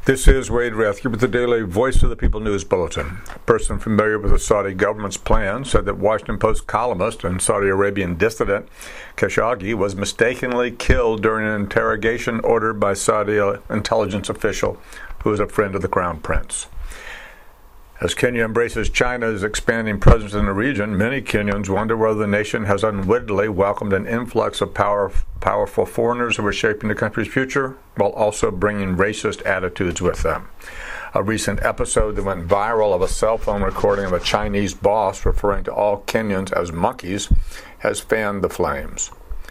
This is Wade Rathke with the daily Voice of the People News Bulletin. A person familiar with the Saudi government's plan said that Washington Post columnist and Saudi Arabian dissident Khashoggi was mistakenly killed during an interrogation ordered by Saudi intelligence official who is a friend of the Crown Prince. As Kenya embraces China's expanding presence in the region, many Kenyans wonder whether the nation has unwittingly welcomed an influx of powerful foreigners who are shaping the country's future, while also bringing racist attitudes with them. A recent episode that went viral of a cell phone recording of a Chinese boss referring to all Kenyans as monkeys has fanned the flames.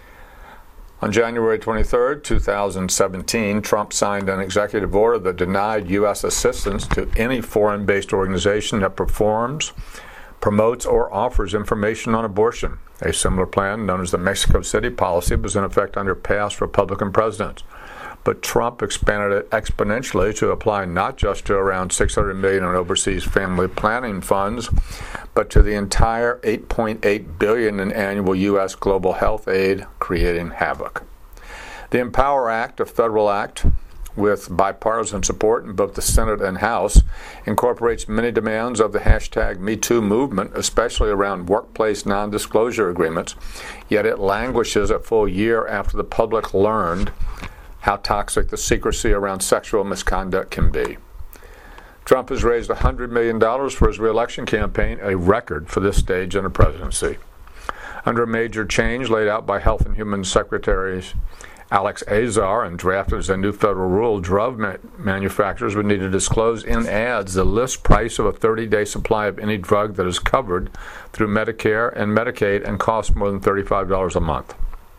On January 23, 2017, Trump signed an executive order that denied U.S. assistance to any foreign-based organization that performs, promotes, or offers information on abortion. A similar plan, known as the Mexico City policy, was in effect under past Republican presidents. But Trump expanded it exponentially to apply not just to around $600 million in overseas family planning funds, but to the entire $8.8 billion in annual U.S. global health aid, creating havoc. The Empower Act, a federal act with bipartisan support in both the Senate and House, incorporates many demands of the hashtag #MeToo movement, especially around workplace non-disclosure agreements, yet it languishes a full year after the public learned how toxic the secrecy around sexual misconduct can be. Trump has raised $100 million for his re-election campaign, a record for this stage in the presidency. Under a major change laid out by Health and Human Secretary Alex Azar and drafted as a new federal rule, drug manufacturers would need to disclose in ads the list price of a 30-day supply of any drug that is covered through Medicare and Medicaid and costs more than $35 a month.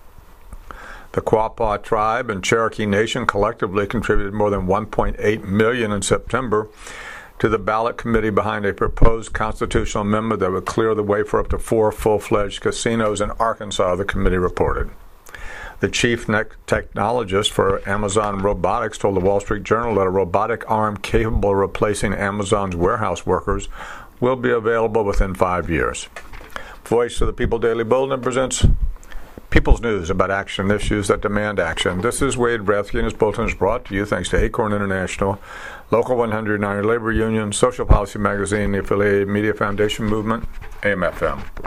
The Quapaw tribe and Cherokee Nation collectively contributed more than $1.8 million in September to the ballot committee behind a proposed constitutional amendment that would clear the way for up to 4 full-fledged casinos in Arkansas, the committee reported. The chief technologist for Amazon Robotics told the Wall Street Journal that a robotic arm capable of replacing Amazon's warehouse workers will be available within 5 years. Voice of the People Daily Bulletin presents People's News about action issues that demand action. This is Wade Rathke, and his bulletin is brought to you thanks to Acorn International, Local 109 Labor Union, Social Policy Magazine, the Affiliated Media Foundation Movement, AM/FM.